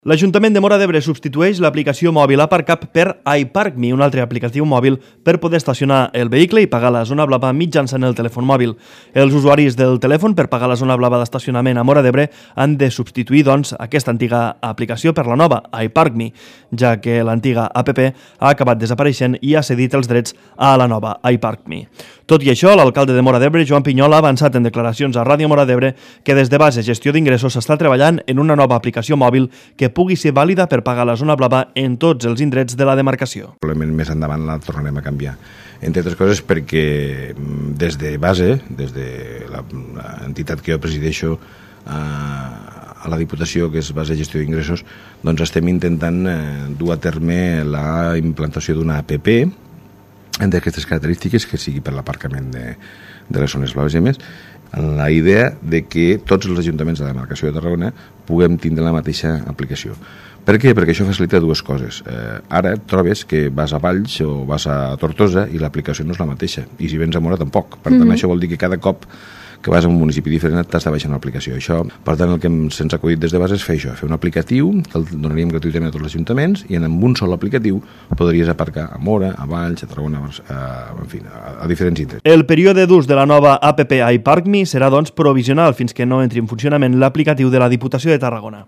L'Ajuntament de Móra d'Ebre substitueix l'aplicació mòbil Aparcap per iParkMe, un altre aplicatiu mòbil per poder estacionar el vehicle i pagar la zona blava mitjançant el telèfon mòbil. Els usuaris del telèfon per pagar la zona blava d'estacionament a Móra d'Ebre han de substituir, doncs, aquesta antiga aplicació per la nova, iParkMe, ja que l'antiga app ha acabat desapareixent i ha cedit els drets a la nova iParkMe. Tot i això, l'alcalde de Móra d'Ebre, Joan Pinyol, ha avançat en declaracions a Ràdio Móra d'Ebre que des de base gestió d'ingressos s'està treballant en una nova aplicació mòbil que pugui ser vàlida per pagar la zona blava en tots els indrets de la demarcació. Probablement més endavant la tornarem a canviar. Entre altres coses perquè des de base, des de l'entitat que jo presideixo a la Diputació, que és base de gestió d'ingressos, doncs estem intentant dur a terme la implantació d'una app d'aquestes característiques que sigui per l'aparcament de les zones blaves i més, amb la idea de que tots els ajuntaments de la demarcació de Tarragona puguem tindre la mateixa aplicació. Per què? Perquè això facilita dues coses. Ara et trobes que vas a Valls o vas a Tortosa i l'aplicació no és la mateixa, i si vens a Móra tampoc. Per tant, això vol dir que cada cop que vas a un municipi diferent t'has de baixar una aplicació. Això, per tant, el que se'ns ha acudit des de base és fer això, fer un aplicatiu que el donaríem gratuïtament a tots els ajuntaments i amb un sol aplicatiu podries aparcar a Móra, a Valls, a Tarragona, en fi, a diferents indrets. El període d'ús de la nova app iParkMe serà, doncs, provisional fins que no entri en funcionament l'aplicatiu de la Diputació de Tarragona.